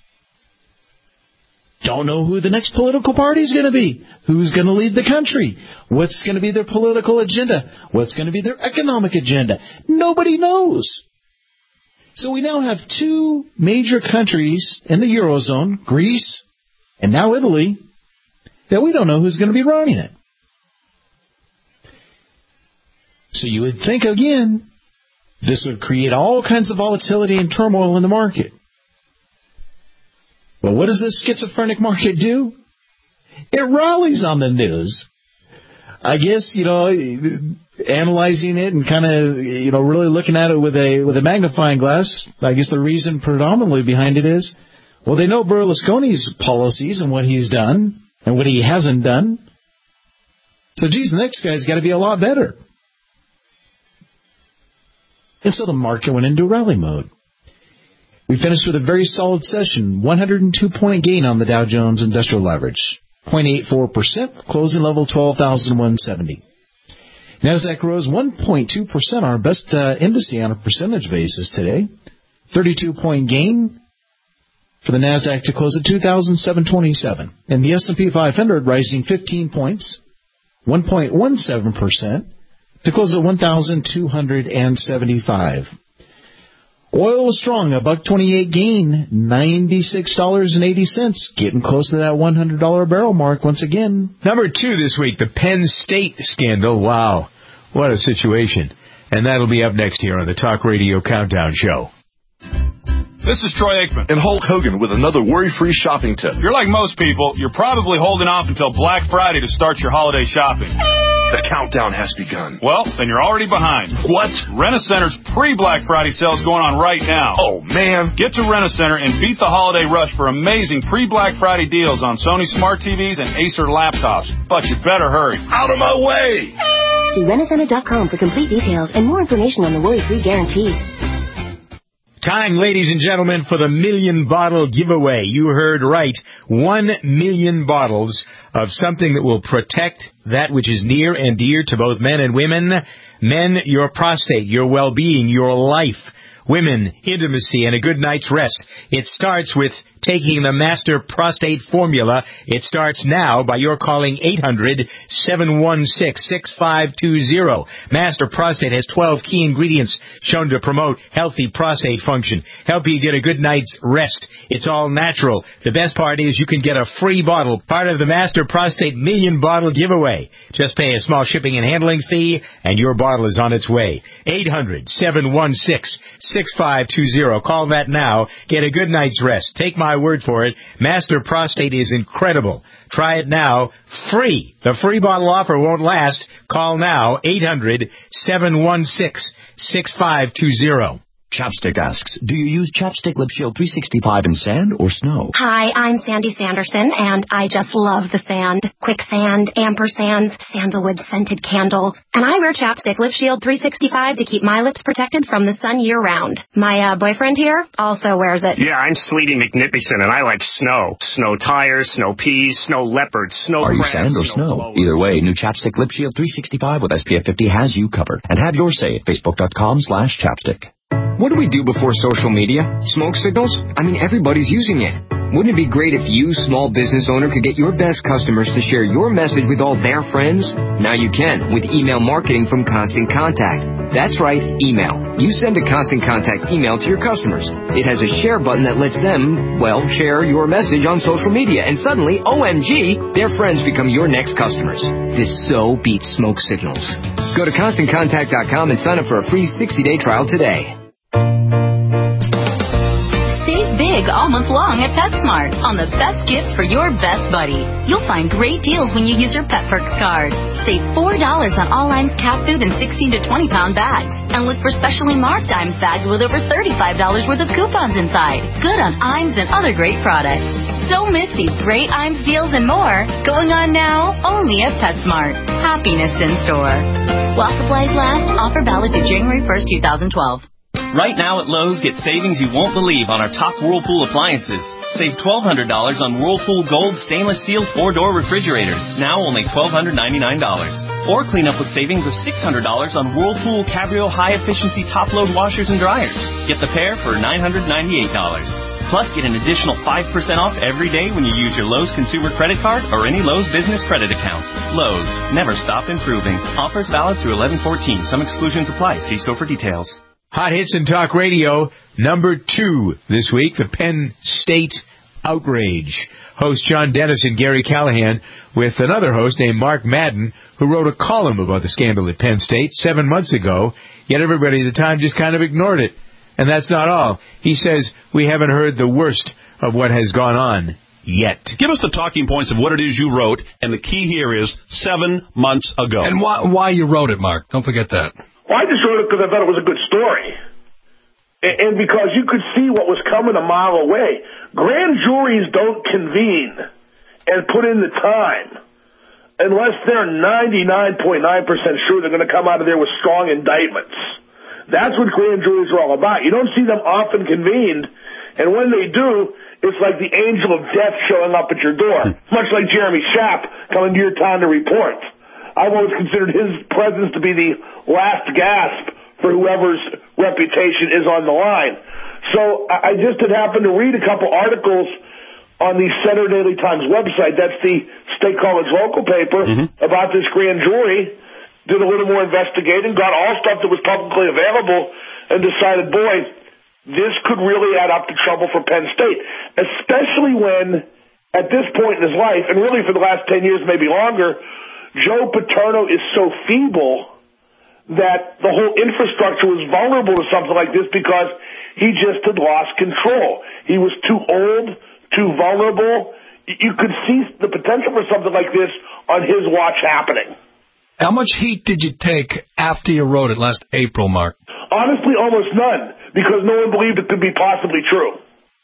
don't know who the next political party is going to be, who's going to lead the country, what's going to be their political agenda, what's going to be their economic agenda. Nobody knows. So we now have two major countries in the Eurozone, Greece and now Italy, that we don't know who's going to be running it. So you would think, again, this would create all kinds of volatility and turmoil in the market. But what does this schizophrenic market do? It rallies on the news. I guess, you know, analyzing it and kind of, you know, really looking at it with a with a magnifying glass, I guess the reason predominantly behind it is, well, they know Berlusconi's policies and what he's done and what he hasn't done. So, geez, the next guy's got to be a lot better. And so the market went into rally mode. We finished with a very solid session, one hundred two point gain on the Dow Jones Industrial Average, zero point eight four percent, closing level twelve thousand one hundred seventy. NASDAQ rose one point two percent, our best uh, indice on a percentage basis today. thirty-two point gain for the NASDAQ to close at two thousand seven hundred twenty-seven. And the S and P five hundred rising fifteen points, one point one seven percent, to close at one thousand two hundred seventy-five. Oil was strong, a buck twenty-eight gain, ninety-six dollars and eighty cents, getting close to that one hundred dollars barrel mark once again. Number two this week, the Penn State scandal. Wow, what a situation. And that'll be up next here on the Talk Radio Countdown Show. This is Troy Aikman and Hulk Hogan with another worry-free shopping tip. If you're like most people, you're probably holding off until Black Friday to start your holiday shopping. The countdown has begun. Well, then you're already behind. What? Rent-A-Center's pre-Black Friday sale is going on right now. Oh, man. Get to Rent-A-Center and beat the holiday rush for amazing pre-Black Friday deals on Sony Smart T Vs and Acer laptops. But you better hurry. Out of my way! See Rent A Center dot com for complete details and more information on the worry-free guarantee. Time, ladies and gentlemen, for the million bottle giveaway. You heard right. One million bottles of something that will protect that which is near and dear to both men and women. Men, your prostate, your well-being, your life. Women, intimacy, and a good night's rest. It starts with taking the Master Prostate Formula. It starts now by your calling eight hundred, seven one six, six five two zero. Master Prostate has twelve key ingredients shown to promote healthy prostate function, help you get a good night's rest. It's all natural. The best part is you can get a free bottle, part of the Master Prostate Million Bottle Giveaway. Just pay a small shipping and handling fee, and your bottle is on its way. eight hundred, seven one six, six five two zero. Call that now. Get a good night's rest. Take my word for it. Master Prostate is incredible. Try it now. Free. The free bottle offer won't last. Call now. eight hundred, seven one six, six five two zero. Chapstick asks, do you use Chapstick Lip Shield three sixty-five in sand or snow? Hi, I'm Sandy Sanderson, and I just love the sand. Quicksand, ampersands, sandalwood scented candles. And I wear Chapstick Lip Shield three sixty-five to keep my lips protected from the sun year-round. My uh, boyfriend here also wears it. Yeah, I'm Sleety McNippyson, and I like snow. Snow tires, snow peas, snow leopards, snow Are you crabs, sand or snow? Either way, new Chapstick Lip Shield three sixty-five with S P F fifty has you covered. And have your say at facebook.com slash chapstick. What do we do before social media? Smoke signals? I mean, everybody's using it. Wouldn't it be great if you, small business owner, could get your best customers to share your message with all their friends? Now you can with email marketing from Constant Contact. That's right, email. You send a Constant Contact email to your customers. It has a share button that lets them, well, share your message on social media. And suddenly, O M G, their friends become your next customers. This so beats smoke signals. Go to constant contact dot com and sign up for a free sixty-day trial today. Big all month long at PetSmart on the best gifts for your best buddy. You'll find great deals when you use your Pet Perks card. Save four dollars on all lines cat food and sixteen to twenty pound bags. And look for specially marked Iams bags with over thirty-five dollars worth of coupons inside. Good on Iams and other great products. Don't miss these great Iams deals and more. Going on now, only at PetSmart. Happiness in store. While supplies last, offer valid through January first, twenty twelve. Right now at Lowe's, get savings you won't believe on our top Whirlpool appliances. Save twelve hundred dollars on Whirlpool Gold stainless steel four-door refrigerators, now only one thousand two hundred ninety-nine dollars. Or clean up with savings of six hundred dollars on Whirlpool Cabrio high-efficiency top-load washers and dryers. Get the pair for nine hundred ninety-eight dollars. Plus, get an additional five percent off every day when you use your Lowe's consumer credit card or any Lowe's business credit account. Lowe's, never stop improving. Offers valid through eleven fourteen. Some exclusions apply. See store for details. Hot Hits and Talk Radio, number two this week, the Penn State outrage. Host John Dennis and Gary Callahan with another host named Mark Madden, who wrote a column about the scandal at Penn State seven months ago, yet everybody at the time just kind of ignored it. And that's not all. He says we haven't heard the worst of what has gone on yet. Give us the talking points of what it is you wrote, and the key here is seven months ago. And why, why you wrote it, Mark. Don't forget that. Well, I just wrote it because I thought it was a good story. And because you could see what was coming a mile away. Grand juries don't convene and put in the time unless they're ninety-nine point nine percent sure they're going to come out of there with strong indictments. That's what grand juries are all about. You don't see them often convened, and when they do, it's like the angel of death showing up at your door, much like Jeremy Schaap coming to your town to report. I've always considered his presence to be the last gasp for whoever's reputation is on the line. So I just had happened to read a couple articles on the Center Daily Times website. That's the State College local paper mm-hmm. about this grand jury. Did a little more investigating, got all stuff that was publicly available, and decided, boy, this could really add up to trouble for Penn State, especially when, at this point in his life, and really for the last ten years, maybe longer, Joe Paterno is so feeble that the whole infrastructure was vulnerable to something like this because he just had lost control. He was too old, too vulnerable. You could see the potential for something like this on his watch happening. How much heat did you take after you wrote it last April, Mark? Honestly, almost none, because no one believed it could be possibly true.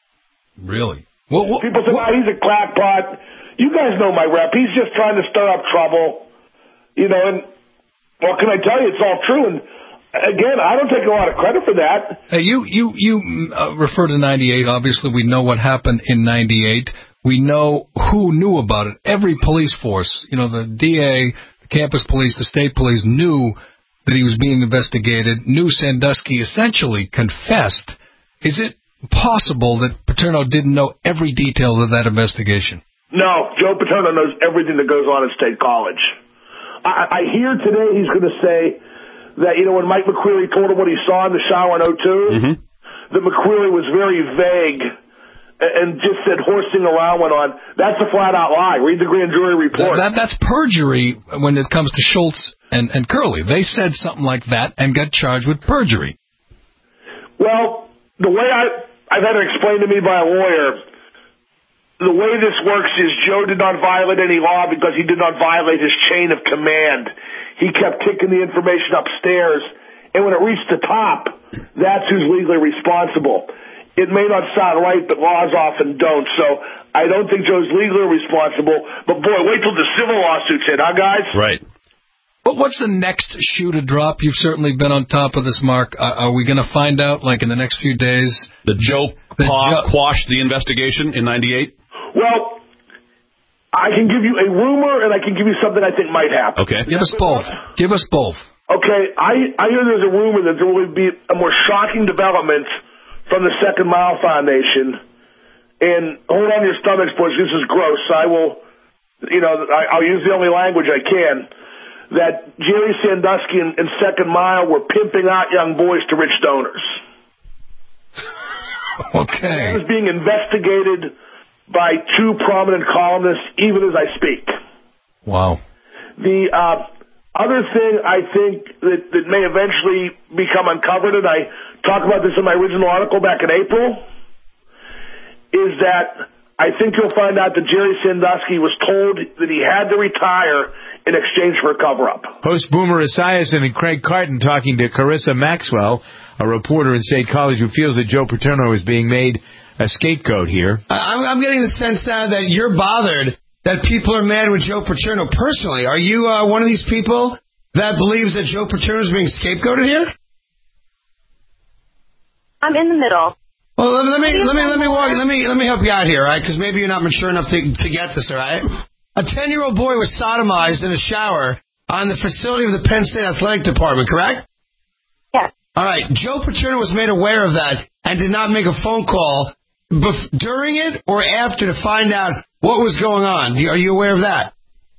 Really? Well, what, People said, what? oh, he's a crackpot. You guys know my rep. He's just trying to stir up trouble. You know, and what can I tell you? It's all true. And again, I don't take a lot of credit for that. Hey, you you you uh, refer to ninety-eight. Obviously, we know what happened in ninety-eight. We know who knew about it. Every police force, you know, the D A, the campus police, the state police knew that he was being investigated, knew Sandusky essentially confessed. Is it possible that Paterno didn't know every detail of that investigation? No, Joe Paterno knows everything that goes on at State College. I, I hear today he's going to say that, you know, when Mike McQueary told him what he saw in the shower in oh two, mm-hmm. that McQueary was very vague and just said horsing around went on. That's a flat-out lie. Read the grand jury report. That, that, that's perjury when it comes to Schultz and, and Curley. They said something like that and got charged with perjury. Well, the way I, I've had it explained to me by a lawyer, the way this works is Joe did not violate any law because he did not violate his chain of command. He kept kicking the information upstairs, and when it reached the top, that's who's legally responsible. It may not sound right, but laws often don't. So I don't think Joe's legally responsible. But, boy, wait till the civil lawsuits hit, huh, guys? Right. But what's the next shoe to drop? You've certainly been on top of this, Mark. Uh, are we going to find out, like, in the next few days? The Joe Pa quashed the investigation in ninety-eight? Well, I can give you a rumor, and I can give you something I think might happen. Okay. Give us both. Give us both. Okay, I, I hear there's a rumor that there will be a more shocking development from the Second Mile Foundation. And hold on to your stomachs, boys. This is gross. I will, you know, I, I'll use the only language I can. That Jerry Sandusky and, and Second Mile were pimping out young boys to rich donors. Okay. It was being investigated by two prominent columnists, even as I speak. Wow. The uh, other thing I think that, that may eventually become uncovered, and I talk about this in my original article back in April, is that I think you'll find out that Jerry Sandusky was told that he had to retire in exchange for a cover-up. Host Boomer Esiason and Craig Carton talking to Carissa Maxwell, a reporter in State College who feels that Joe Paterno is being made a scapegoat here. I'm, I'm getting the sense now that you're bothered that people are mad with Joe Paterno personally. Are you uh, one of these people that believes that Joe Paterno is being scapegoated here? I'm in the middle. Well, let, let me let me let me walk, let me let me help you out here, all right? Because maybe you're not mature enough to to get this, all right? A ten-year-old boy was sodomized in a shower on the facility of the Penn State Athletic Department, correct? Yes. All right. Joe Paterno was made aware of that and did not make a phone call bef- during it or after to find out what was going on. Are you aware of that?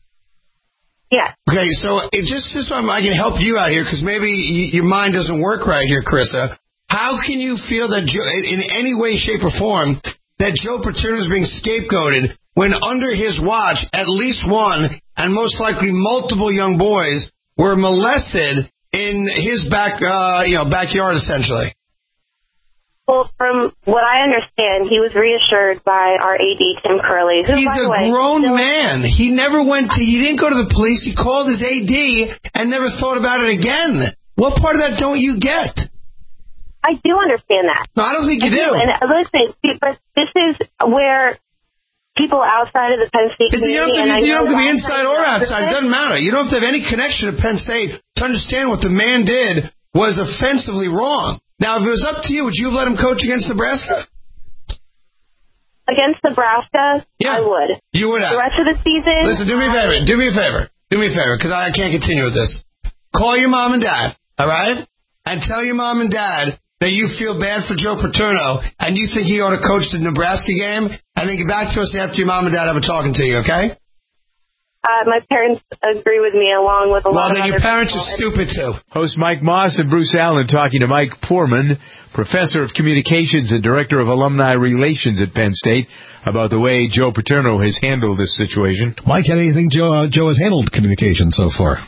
Yes. Okay, so it just, just so I can help you out here, because maybe y- your mind doesn't work right here, Carissa. How can you feel that Joe, in any way, shape, or form, that Joe Paterno is being scapegoated when under his watch, at least one, and most likely multiple young boys were molested in his back, uh, you know, backyard, essentially? Well, from what I understand, he was reassured by our A D, Tim Curley. Who, He's by the a way, grown still- man. He never went to, he didn't go to the police. He called his A D and never thought about it again. What part of that don't you get? I do understand that. No, I don't think you I do. And uh, listen, but this is where people outside of the Penn State You community... don't have to, and I be, you don't have to be know inside or outside. It doesn't matter. You don't have to have any connection to Penn State to understand what the man did was offensively wrong. Now, if it was up to you, would you have let him coach against Nebraska? Against Nebraska, yeah. I would. You would have. The rest of the season... Listen, do me a favor. Do me a favor. Do me a favor, because I can't continue with this. Call your mom and dad, all right? And tell your mom and dad that you feel bad for Joe Paterno and you think he ought to coach the Nebraska game, and then get back to us after your mom and dad have a talking to you, okay? Uh, my parents agree with me, along with a well, lot then of your other parents people. are stupid, too. Host Mike Moss and Bruce Allen talking to Mike Poorman, professor of communications and director of alumni relations at Penn State, about the way Joe Paterno has handled this situation. Mike, how do you think Joe, uh, Joe has handled communication so far?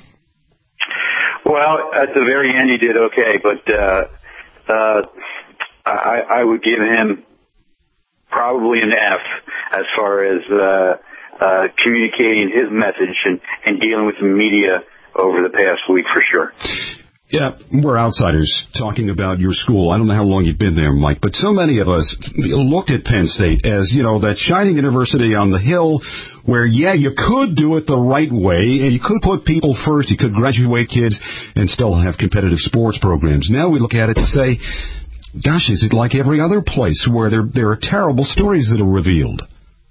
Well, at the very end, he did okay, but uh, uh, I, I would give him probably an F as far as uh, uh, communicating his message and, and dealing with the media over the past week for sure. Yeah, we're outsiders talking about your school. I don't know how long you've been there, Mike, but so many of us looked at Penn State as, you know, that shining university on the hill where, yeah, you could do it the right way, and you could put people first, you could graduate kids and still have competitive sports programs. Now we look at it and say, gosh, is it like every other place where there, there are terrible stories that are revealed?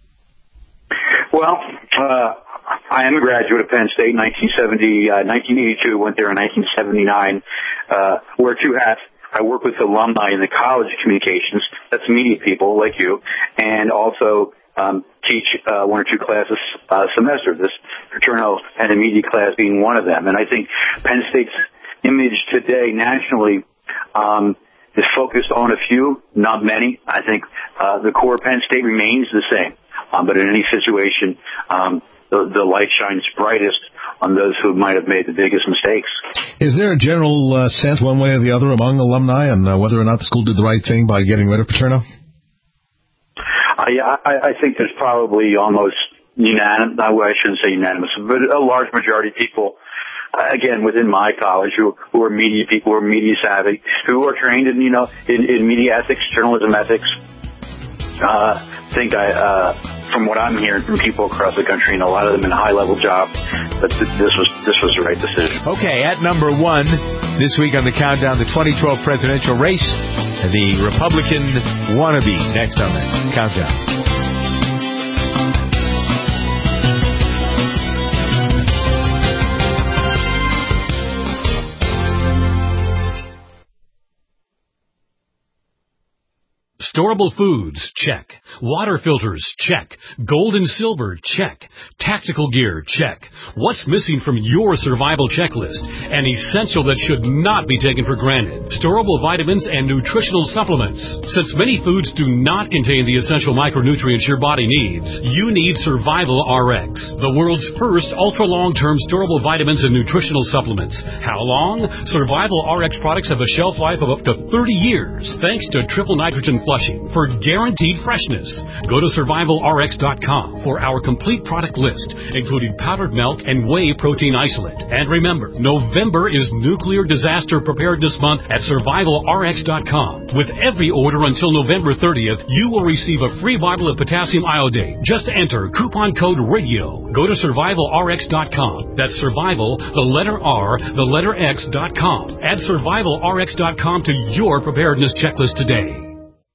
Well, uh, I am a graduate of Penn State in nineteen seventy, uh, nineteen eighty-two, went there in nineteen seventy-nine, uh, wear two hats. I work with alumni in the College of Communications, that's media people like you, and also um, teach uh, one or two classes a semester, this Paterno and the media class being one of them. And I think Penn State's image today nationally um, is focused on a few, not many. I think uh, the core Penn State remains the same, um, but in any situation, um, The, the light shines brightest on those who might have made the biggest mistakes. Is there a general uh, sense, one way or the other, among alumni on uh, whether or not the school did the right thing by getting rid of Paterno? Uh, yeah, I, I think there's probably almost unanimous, I shouldn't say unanimous, but a large majority of people uh, again, within my college, who, who are media people, who are media savvy, who are trained in, you know, in, in media ethics, journalism ethics. Uh, think I, uh, from what I'm hearing from people across the country, and a lot of them in high-level jobs, that th- this was this was the right decision. Okay, at number one this week on the countdown, the twenty twelve presidential race, the Republican wannabe. Next on the countdown. Storable foods, check. Water filters, check. Gold and silver, check. Tactical gear, check. What's missing from your survival checklist? An essential that should not be taken for granted. Storable vitamins and nutritional supplements. Since many foods do not contain the essential micronutrients your body needs, you need Survival R X, the world's first ultra-long-term storable vitamins and nutritional supplements. How long? Survival R X products have a shelf life of up to thirty years, thanks to triple nitrogen flushing for guaranteed freshness. Go to survival r x dot com for our complete product list, including powdered milk and whey protein isolate. And remember, November is Nuclear Disaster Preparedness Month at survival r x dot com. With every order until November thirtieth, you will receive a free bottle of potassium iodate. Just enter coupon code RADIO. Go to survival r x dot com. That's survival, the letter R, the letter X dot com. Add survival r x dot com to your preparedness checklist today.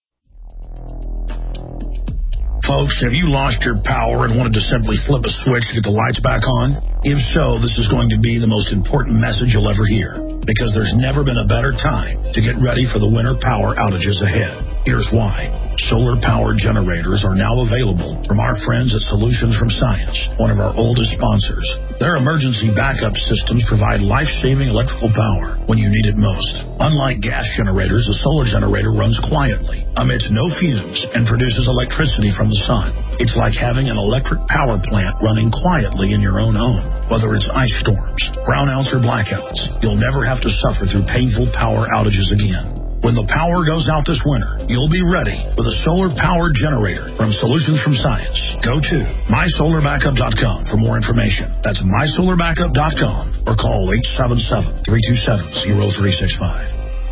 Folks, have you lost your power and wanted to simply flip a switch to get the lights back on? If so, this is going to be the most important message you'll ever hear, because there's never been a better time to get ready for the winter power outages ahead. Here's why. Solar-powered generators are now available from our friends at Solutions from Science, one of our oldest sponsors. Their emergency backup systems provide life-saving electrical power when you need it most. Unlike gas generators, a solar generator runs quietly, emits no fumes, and produces electricity from the sun. It's like having an electric power plant running quietly in your own home. Whether it's ice storms, brownouts, or blackouts, you'll never have to suffer through painful power outages again. When the power goes out this winter, you'll be ready with a solar-powered generator from Solutions from Science. Go to my solar backup dot com for more information. That's my solar backup dot com or call eight seven seven, three two seven, zero three six five.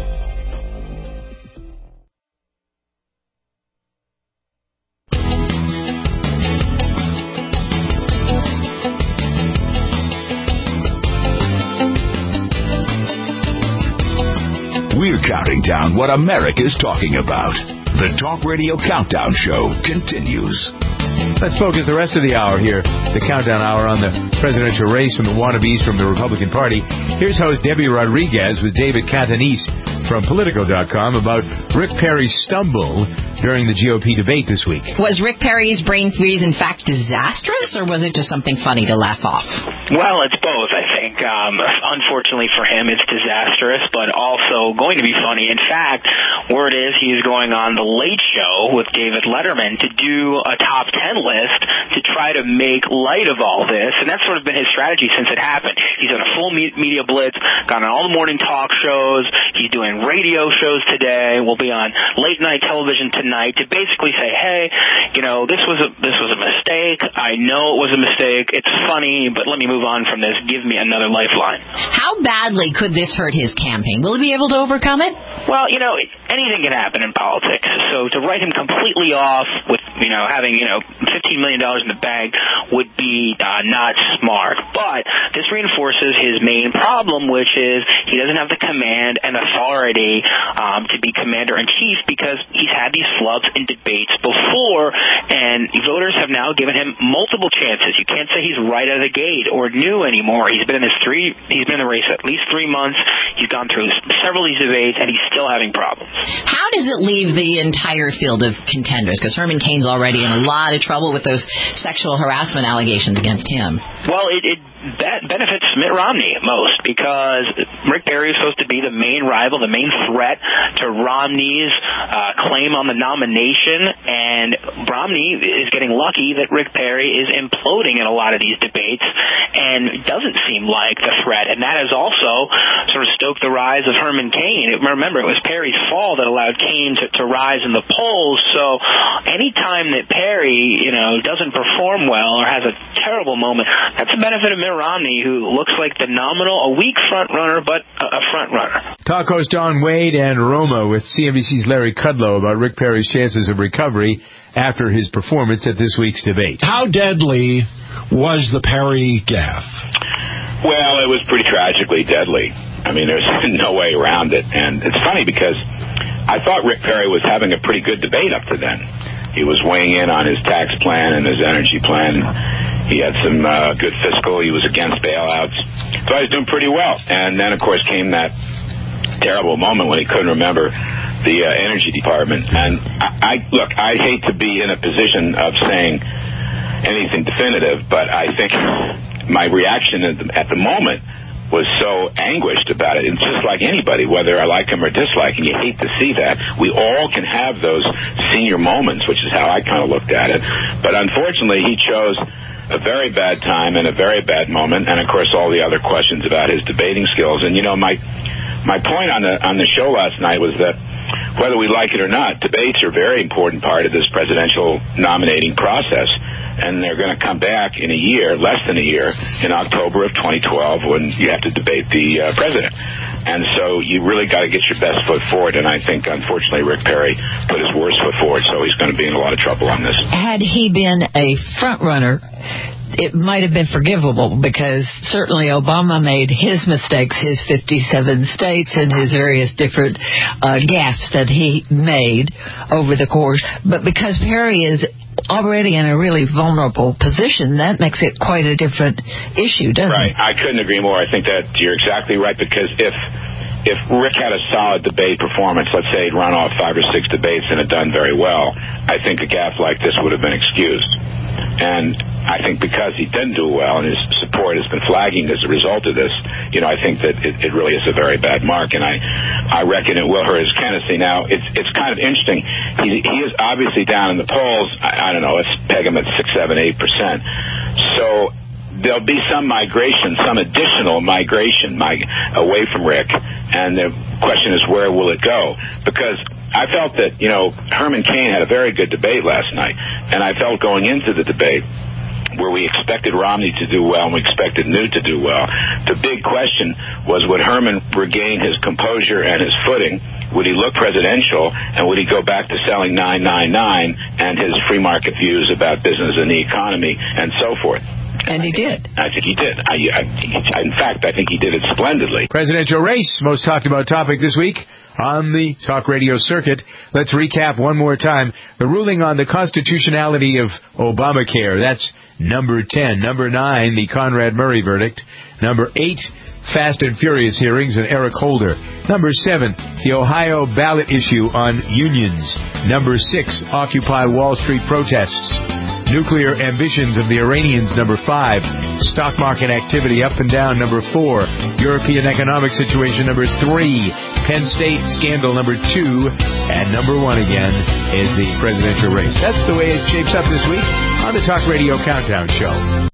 We're counting down what America's talking about. The Talk Radio Countdown Show continues. Let's focus the rest of the hour here, the countdown hour, on the presidential race and the wannabes from the Republican Party. Here's host Debbie Rodriguez with David Catanese from Politico dot com about Rick Perry's stumble during the G O P debate this week. Was Rick Perry's brain freeze in fact disastrous, or was it just something funny to laugh off? Well, it's both, I think. Um, unfortunately for him, it's disastrous, but also going to be funny. In fact, word is he is going on The Late Show with David Letterman to do a top ten list to try to make light of all this, and that's sort of been his strategy since it happened. He's done a full media blitz, gone on all the morning talk shows, he's doing radio shows today, will be on late night television tonight to basically say, hey, you know, this was a this was a mistake, I know it was a mistake, it's funny, but let me move on from this, give me another lifeline. How badly could this hurt his campaign? Will he be able to overcome it? Well, you know, anything can happen in politics, so to write him completely off with, you know, having, you know, fifteen million dollars in the bag would be uh, not smart. But this reinforces his main problem, which is he doesn't have the command and authority um, to be commander-in-chief because he's had these flubs in debates before, and voters have now given him multiple chances. You can't say he's right out of the gate or new anymore. He's been in this three, he's been in the race at least three months. He's gone through several of these debates, and he's still having problems. How does it leave the entire field of contenders? Because Herman Cain's already in a lot of trouble with those sexual harassment allegations against him. Well, it, it that benefits Mitt Romney most, because Rick Perry is supposed to be the main rival, the main threat to Romney's uh, claim on the nomination, and And Romney is getting lucky that Rick Perry is imploding in a lot of these debates and doesn't seem like the threat. And that has also sort of stoked the rise of Herman Cain. Remember, it was Perry's fall that allowed Cain to, to rise in the polls. So anytime that Perry, you know, doesn't perform well or has a terrible moment, that's a benefit of Mitt Romney, who looks like the nominal, a weak front runner, but a, a front runner. Talk host Don Wade and Roma with C N B C's Larry Kudlow about Rick Perry's chances of recovery after his performance at this week's debate. How deadly was the Perry gaffe? Well, it was pretty tragically deadly. I mean, there's no way around it. And it's funny because I thought Rick Perry was having a pretty good debate up to then. He was weighing in on his tax plan and his energy plan. He had some uh, good fiscal. He was against bailouts. So I was doing pretty well. And then, of course, came that terrible moment when he couldn't remember the uh, energy department. And I, I look, I hate to be in a position of saying anything definitive, but I think my reaction at the, at the moment was so anguished about it. It's just like anybody, whether I like him or dislike him, you hate to see that. We all can have those senior moments, which is how I kind of looked at it. But unfortunately, he chose a very bad time and a very bad moment, and of course all the other questions about his debating skills. And you know, my my point on the on the show last night was that whether we like it or not, debates are a very important part of this presidential nominating process. And they're going to come back in a year, less than a year, in October of twenty twelve when you have to debate the uh, president. And so you really got to get your best foot forward. And I think, unfortunately, Rick Perry put his worst foot forward, so he's going to be in a lot of trouble on this. Had he been a front runner, it might have been forgivable, because certainly Obama made his mistakes, his fifty-seven states and his various different uh, gaffes that he made over the course. But because Perry is already in a really vulnerable position, that makes it quite a different issue, doesn't right. it? Right. I couldn't agree more. I think that you're exactly right, because if if Rick had a solid debate performance, let's say he'd run off five or six debates and had done very well, I think a gaffe like this would have been excused. And I think because he didn't do well and his support has been flagging as a result of this, you know, I think that it, it really is a very bad mark. And I, I reckon it will hurt his candidacy. Now, it's it's kind of interesting. He, he is obviously down in the polls. I, I don't know, let's peg him at six, seven, eight percent. So there'll be some migration, some additional migration mig- away from Rick. And the question is, where will it go? Because I felt that, you know, Herman Cain had a very good debate last night, and I felt going into the debate where we expected Romney to do well and we expected Newt to do well, the big question was, would Herman regain his composure and his footing? Would he look presidential, and would he go back to selling nine nine nine and his free market views about business and the economy and so forth? And he did. I think he did. I, I, in fact, I think he did it splendidly. Presidential race, most talked about topic this week on the talk radio circuit. Let's recap one more time. The ruling on the constitutionality of Obamacare. That's number ten. Number nine, the Conrad Murray verdict. Number eight, Fast and Furious hearings and Eric Holder. Number seven, the Ohio ballot issue on unions. Number six, Occupy Wall Street protests. Nuclear ambitions of the Iranians, number five. Stock market activity up and down, number four. European economic situation, number three. Penn State scandal, number two. And number one again is the presidential race. That's the way it shapes up this week on the Talk Radio Countdown Show.